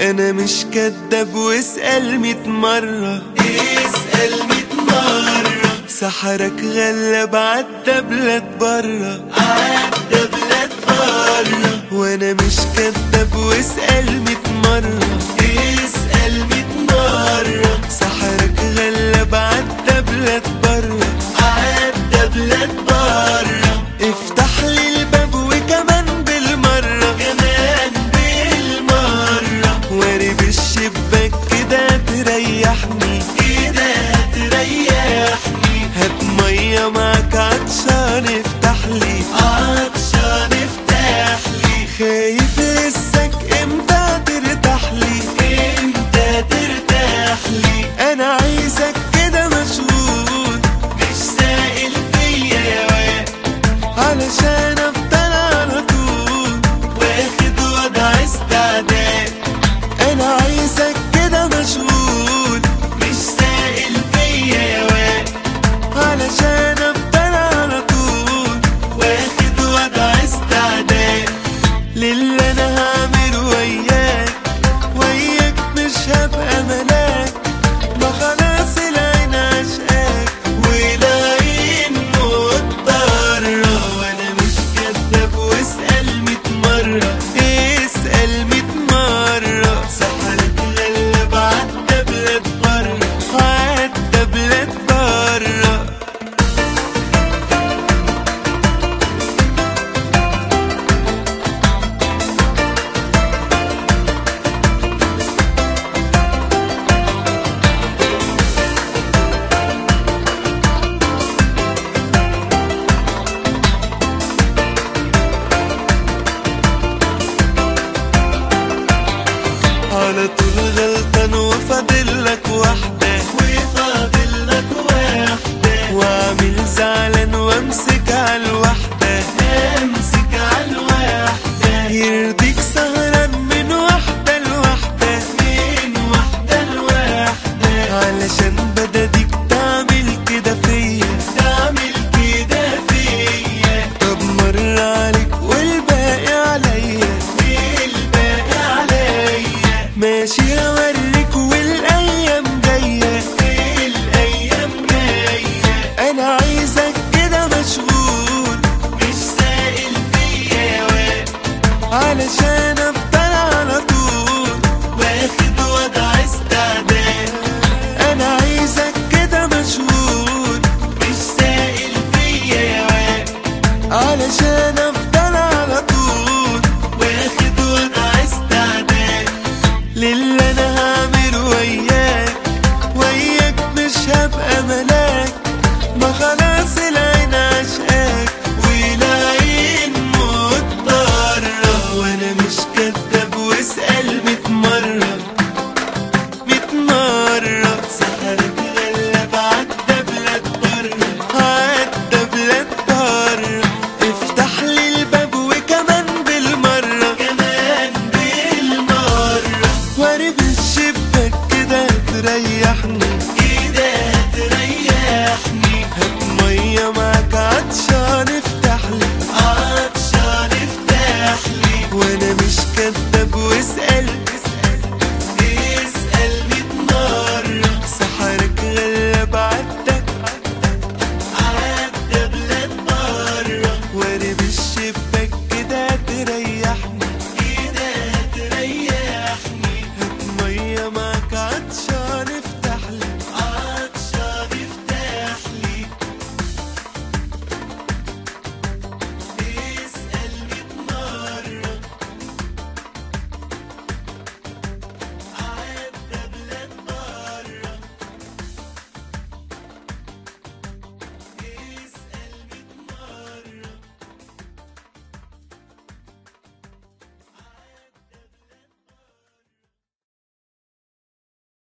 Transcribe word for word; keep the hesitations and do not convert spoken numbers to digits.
انا مش كداب واسأل ميت مرة، اسأل ميت مرة. سحرك غلب عدى بلاد برا، عدى بلاد برا. وانا مش كداب واسأل ميت مرة، اسأل ميت مرة. سحرك غلب عدى بلاد برا، عدى بلاد برا. افتح لي الباب وكمان بالمرة، كمان بالمرة. وارب الشباك كده تريحني، كده تريحني. هات مية معاك عطشان افتح لي، عطشان افتح لي. خايف لسك امتى ترتاح لي، امتى ترتاح لي. انا عايزك كده مشغول، مش سائل فيا يا واد، علشان افضل على طول واخد وضع استعداد. انا عايزك كده مشغول، مش سائل فيا يا واد، علشان افضل على طول واخد وضع استعداد. للي انا هعمله وياك، وياك مش هبقى ملاك. ما خلاص العين عشقاك والعين مضطرة. وانا مش كداب واسأل ميت مرة، اسأل ميت مرة. سحرك غلب عدى بلاد برا، عدى بلاد برا. على طول غلطان وفاضلك واحدة، وفاضلك واحدة. واعمل زعلان وامسك عالواحدة، امسك عالواحدة. يرضيك سهران من واحدة لواحدة، من واحدة لواحدة. علشان بداديك تعمل كده فيا، تعمل كده فيا. طب مر عليك والباقي عليا، والباقي عليا. ماشي هوريك والايام جايه، الايام جايه. انا عايزك كده مشغول، مش سائل فيا يا واد، علشان افضل على طول واخد وضع استعداد. انا عايزك كده مشغول، مش سائل فيا يا واد، علشان افضل على طول واخد وضع استعداد. للي انا هعمله وياك، وياك مش هبقى ملاك. ما خلاص العين عشقاك والعين مضطرة. وانا مش كده